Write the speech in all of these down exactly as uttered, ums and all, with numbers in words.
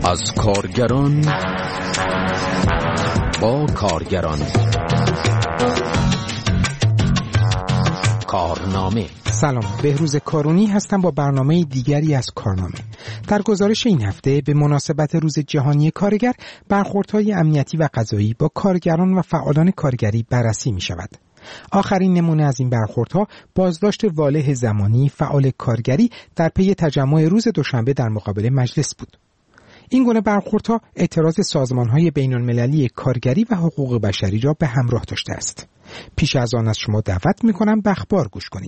از کارگران با کارگران. کارنامه. سلام، بهروز کارونی هستم با برنامه دیگری از کارنامه. در گزارش این هفته به مناسبت روز جهانی کارگر، برخوردهای امنیتی و قضایی با کارگران و فعالان کارگری بررسی می شود. آخرین نمونه از این برخوردها بازداشت والح زمانی، فعال کارگری، در پی تجمع روز دوشنبه در مقابل مجلس بود. این گونه برخوردها اعتراض سازمان‌های بین‌المللی کارگری و حقوق بشری را به همراه داشته است. پیش از آن از شما دعوت می‌کنم به اخبار گوش کنید.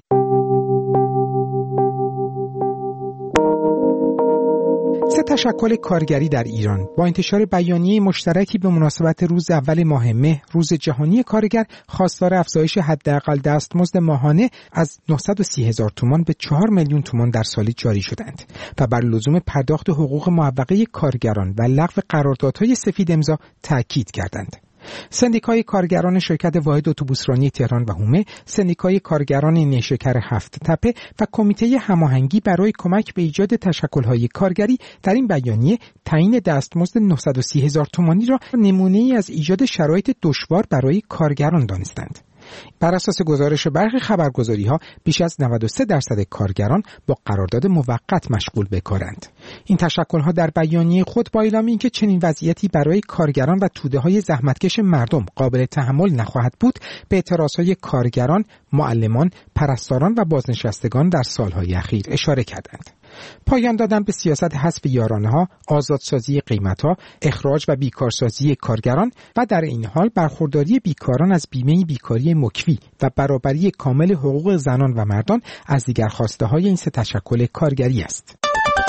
سه تشکل کارگری در ایران با انتشار بیانیه مشترکی به مناسبت روز اول ماه مه، روز جهانی کارگر، خواستار افزایش حداقل دستمزد ماهانه از نهصد و سی هزار تومان به چهار میلیون تومان در سال جاری شدند و بر لزوم پرداخت حقوق معوقه کارگران و لغو قراردادهای سفید امضا تاکید کردند. سندیکای کارگران شرکت واحد اتوبوسرانی تهران و هومه، سندیکای کارگران نیشکر هفت تپه و کمیته هماهنگی برای کمک به ایجاد تشکل‌های کارگری در این بیانیه تعیین دستمزد نهصد و سی هزار تومانی را نمونه‌ای از ایجاد شرایط دشوار برای کارگران دانستند. بر اساس گزارش برخی خبرگزاری‌ها بیش از نود و سه درصد کارگران با قرارداد موقت مشغول به کارند. این تشکل‌ها در بیانیه خود با اعلام اینکه چنین وضعیتی برای کارگران و توده‌های زحمتکش مردم قابل تحمل نخواهد بود، به اعتراضهای کارگران، معلمان، پرستاران و بازنشستگان در سال‌های اخیر اشاره کردند. پایان دادن به سیاست حذف یارانه‌ها، آزادسازی قیمت‌ها، اخراج و بیکارسازی کارگران و در این حال برخورداری بیکاران از بیمه بیکاری مکفی و برابری کامل حقوق زنان و مردان از دیگر خواسته‌های این سه تشکل کارگری است.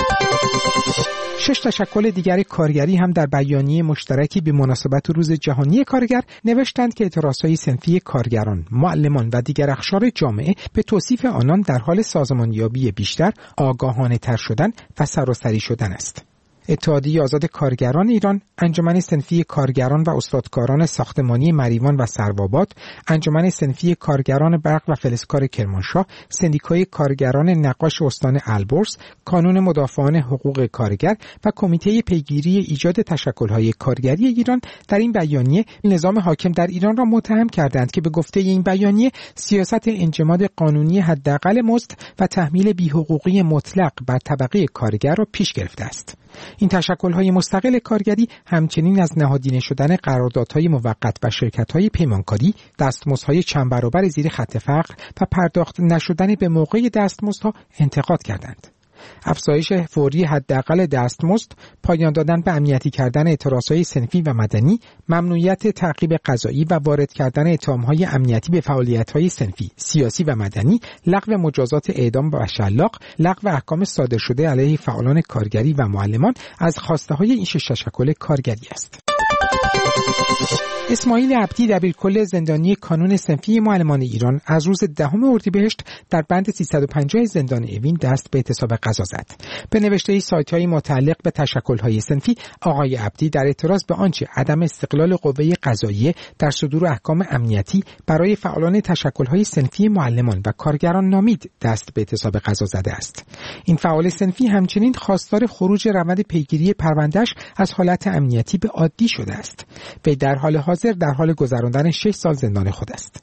شش تشکل دیگر کارگری هم در بیانیه مشترکی به مناسبت روز جهانی کارگر نوشتند که اعتراضهای صنفی کارگران، معلمان و دیگر اقشار جامعه به توصیف آنان در حال سازمانیابی بیشتر، آگاهانه تر شدن و سراسری شدن است. اتحادیه آزاد کارگران ایران، انجمن صنفی کارگران و استادکاران ساختمانی مریوان و سروآباد، انجمن صنفی کارگران برق و فلزکار کرمانشاه، سندیکای کارگران نقاش استان البرز، کانون مدافعان حقوق کارگر و کمیته پیگیری ایجاد تشکل‌های کارگری ایران در این بیانیه نظام حاکم در ایران را متهم کردند که به گفته این بیانیه سیاست انجماد قانونی حداقل مزد و تحمیل بی‌حقوقی مطلق بر طبقه کارگر را پیش گرفته است. این تشکل‌های مستقل کارگری همچنین از نهادینه شدن قراردادهای موقت و شرکت‌های پیمانکاری، دستمزدهای چند برابر زیر خط فقر و پرداخت نشدن به موقع دستمزدها انتقاد کردند. افزایش فوری حداقل دستمزد، پایان دادن به امنیتی کردن اعتراضهای صنفی و مدنی، ممنوعیت تعقیب قضایی و وارد کردن اتهام‌های امنیتی به فعالیت‌های صنفی، سیاسی و مدنی، لغو مجازات اعدام و شلاق، لغو احکام صادر شده علیه فعالان کارگری و معلمان از خواسته‌های این شش تشکل کارگری است. اسماعیل عبدی، دبیرکل زندانی کانون صنفی معلمان ایران، از روز دهم اردیبهشت در بند سیصد و پنجاه زندان اوین دست به اعتصاب قضا زد. به نوشته سایت‌های متعلق به تشکل‌های صنفی، آقای عبدی در اعتراض به آنچه عدم استقلال قوه قضاییه در صدور احکام امنیتی برای فعالان تشکل‌های صنفی معلمان و کارگران نامید، دست به اعتصاب قضا زده است. این فعال صنفی همچنین خواستار خروج روند پیگیری پرونده‌اش از حالت امنیتی به عادی شده است. وی در حال حاضر در حال گذراندن شش سال زندان خود است.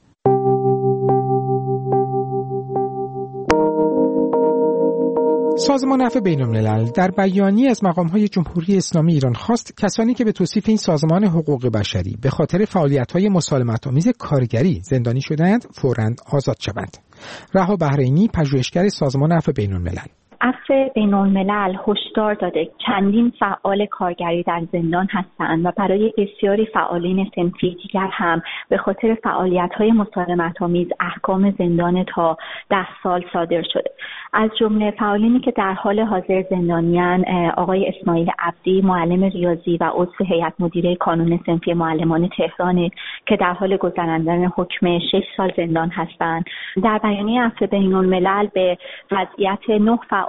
سازمان عفو بین‌الملل در بیانیه از مقام‌های جمهوری اسلامی ایران خواست کسانی که به توصیف این سازمان حقوق بشری به خاطر فعالیت‌های مسالمت‌آمیز کارگری زندانی شده‌اند فوراً آزاد شوند. رها بحرینی، پژوهشگر سازمان عفو بین‌الملل: عفو بین‌الملل هشدار داده چندین فعال کارگری در زندان هستند و برای بسیاری فعالین صنفی دیگر هم به خاطر فعالیت‌های مسالمت‌آمیز احکام زندان تا ده سال صادر شده. از جمله فعالینی که در حال حاضر زندانیان آقای اسماعیل عبدی، معلم ریاضی و عضو هیئت مدیره کانون صنفی معلمان تهران که در حال گذراندن حکم شش سال زندان هستند. در بیانیه عفو بین‌الملل به وضعیت نه فعال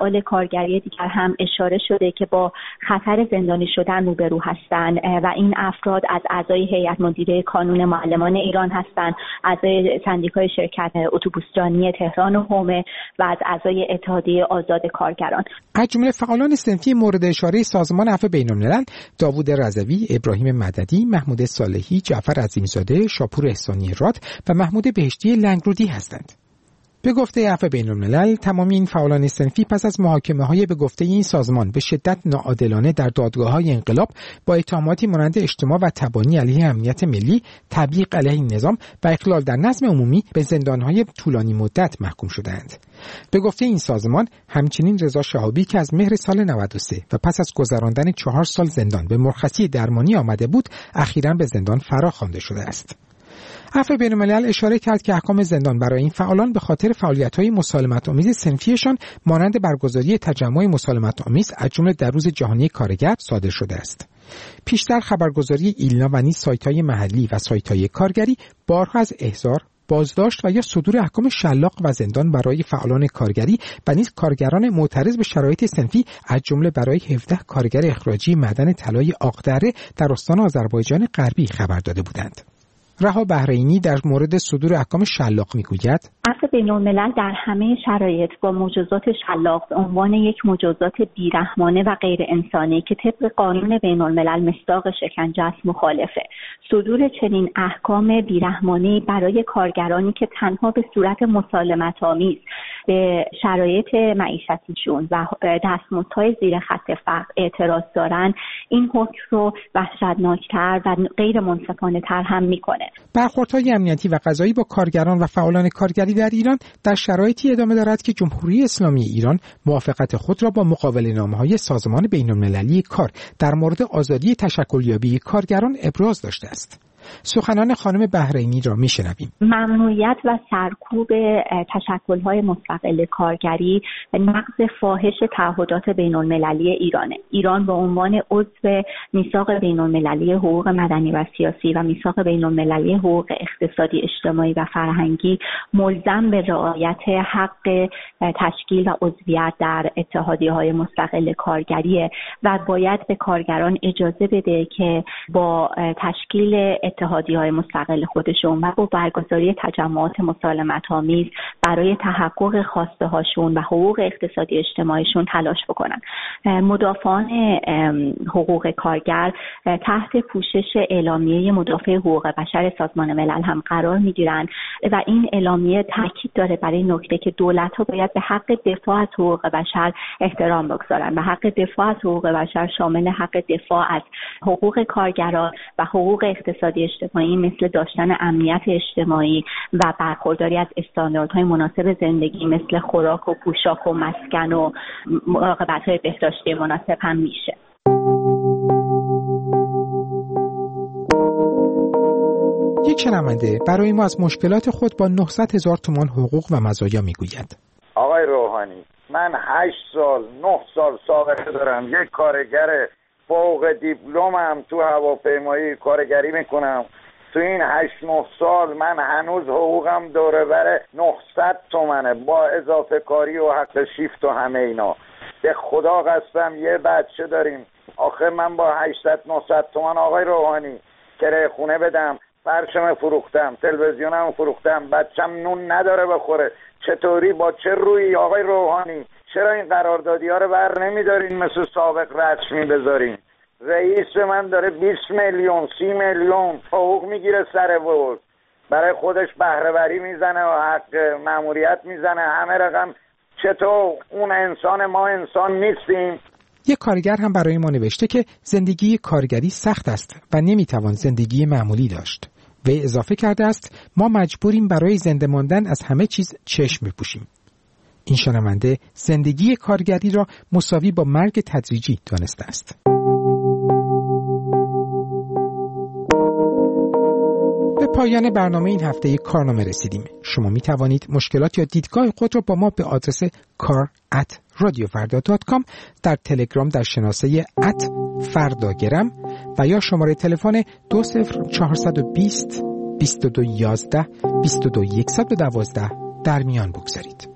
فعال کارگری دیگر هم اشاره شده که با خطر زندانی شدن روبرو هستند و این افراد از اعضای هیئت مدیره کانون معلمان ایران هستند، اعضای سندیکای شرکت اتوبوسرانی تهران و حومه و از اعضای اتحادیه آزاد کارگران. از جمله فعالان صنفی مورد اشاره سازمان عفو بین‌الملل داوود رضوی، ابراهیم مددی، محمود صالحی، جعفر عظیمزاده، شاپور احسانی راد و محمود بهشتی لنگرودی هستند. به گفته عفو بین‌الملل تمام این فعالان صنفی پس از محاکمه‌های به گفته این سازمان به شدت ناعادلانه در دادگاه‌های انقلاب با اتهاماتی مانند اجتماع و تبانی علیه امنیت ملی، تبلیغ علیه نظام و اخلال در نظم عمومی به زندان‌های طولانی مدت محکوم شدند. به گفته این سازمان همچنین رضا شهابی که از مهر سال نود و سه و پس از گذراندن چهار سال زندان به مرخصی درمانی آمده بود، اخیراً به زندان فرا خوانده شده است. عفو بین‌الملل اشاره کرد که احکام زندان برای این فعالان به خاطر فعالیت‌های مسالمت‌آمیز صنفیشان مانند برگزاری تجمع مسالمت‌آمیز از جمله در روز جهانی کارگر صادر شده است. پیشتر خبرگزاری ایلنا و نیز سایت‌های محلی و سایت‌های کارگری بارها از احضار، بازداشت و یا صدور احکام شلاق و زندان برای فعالان کارگری و نیز کارگران معترض به شرایط صنفی از جمله برای هفده کارگر اخراجی معدن طلای آقدره در استان آذربایجان غربی خبر داده بودند. رها بحرینی در مورد صدور احکام شلاق میگوید عفو بین‌الملل در همه شرایط با مجازات شلاق به عنوان یک مجازات بیرحمانه و غیر انسانی که طبق قانون بین‌الملل مصداق شکنجه است مخالفه. صدور چنین احکام بیرحمانه برای کارگرانی که تنها به صورت مسالمت‌آمیز به شرایط معیشتیشون و دستمزدهای زیر خط فقر اعتراض دارن، این حکم رو وحشتناکتر و غیر منصفانه تر هم میکنه. برخوردهای امنیتی و قضایی با کارگران و فعالان کارگری در ایران در شرایطی ادامه دارد که جمهوری اسلامی ایران موافقت خود را با مقابله‌نامه‌های سازمان بین‌المللی کار در مورد آزادی تشکلیابی کارگران ابراز داشته است. سخنان خانم بحرینی را میشنویم. ممنوعیت و سرکوب تشکل‌های مستقل کارگری نقض فاحش تعهدات بین‌المللی ایرانه. ایران به عنوان عضو میثاق بین‌المللی حقوق مدنی و سیاسی و میثاق بین‌المللی حقوق اقتصادی، اجتماعی و فرهنگی ملزم به رعایت حق تشکیل و عضویت در اتحادیه‌های مستقل کارگریه و باید به کارگران اجازه بده که با تشکیل اتحادیه‌های مستقل خودشون و با برگزاری تجمعات مسالمت‌آمیز برای تحقق خواسته هاشون و حقوق اقتصادی اجتماعیشون تلاش بکنن. مدافعان حقوق کارگر تحت پوشش اعلامیه مدافع حقوق بشر سازمان ملل هم قرار میگیرن و این اعلامیه تاکید داره برای این نکته که دولت‌ها باید به حق دفاع از حقوق بشر احترام بگذارن و حق دفاع از حقوق بشر شامل حق دفاع از حقوق کارگران و حقوق اقتصادی اجتماعی مثل داشتن امنیت اجتماعی و برخورداری از استانداردهای مناسب زندگی مثل خوراک و پوشاک و مسکن و مراقبت‌های بهداشتی مناسب هم میشه. یک شنونده برای ما از مشکلات خود با نهصد هزار تومان حقوق و مزایا میگوید. آقای روحانی، من هشت سال نه سال سابقه دارم، یک کارگر فوق دیپلمم تو هواپیمایی کارگری میکنم. تو این هشت نه سال من هنوز حقوقم دوره بر نهصد تومنه با اضافه کاری و حق شیفت و همه اینا. به خدا قسم یه بچه داریم، آخه من با هشتصد نهصد تومن آقای روحانی کرایه خونه بدم، فرشم فروختم، تلویزیونم فروختم، بچم نون نداره بخوره. چطوری با چه روی آقای روحانی چرا این قراردادی ها رو بر نمیدارین مثل سابق رسمی بذارین؟ رئیس به من داره بیست میلیون سی میلیون حقوق میگیره سر ورد، برای خودش بهره وری میزنه و حق ماموریت میزنه همه رقم. چطور اون انسان ما انسان نیستیم؟ یک کارگر هم برای ما نوشته که زندگی کارگری سخت است و نمیتوان زندگی معمولی داشت. وی اضافه کرده است ما مجبوریم برای زنده ماندن از همه چیز چشم بپوشیم. این شنونده زندگی کارگری را مساوی با مرگ تدریجی دانسته است. به پایان برنامه این هفته کارنامه رسیدیم. شما می توانید مشکلات یا دیدگاه خود را با ما به آدرس کار ات رادیو فردا دات کام در تلگرام در شناسه ات فرداگرم و یا شماره تلفن دو صفر چهارصد و بیست بیست و دو یازده بیست و دو صد و دوازده در میان بگذارید.